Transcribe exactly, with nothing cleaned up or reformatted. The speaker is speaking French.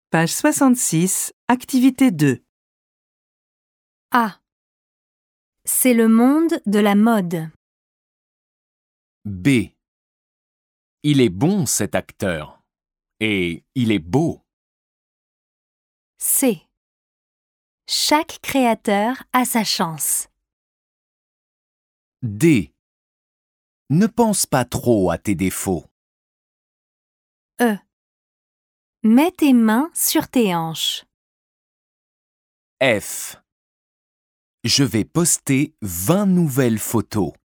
Page soixante-six, activité deux. A. C'est le monde de la mode. B. Il est bon cet acteur. Et il est beau. C. Chaque créateur a sa chance. D. Ne pense pas trop à tes défauts. E. Mets tes mains sur tes hanches. F. Je vais poster vingt nouvelles photos.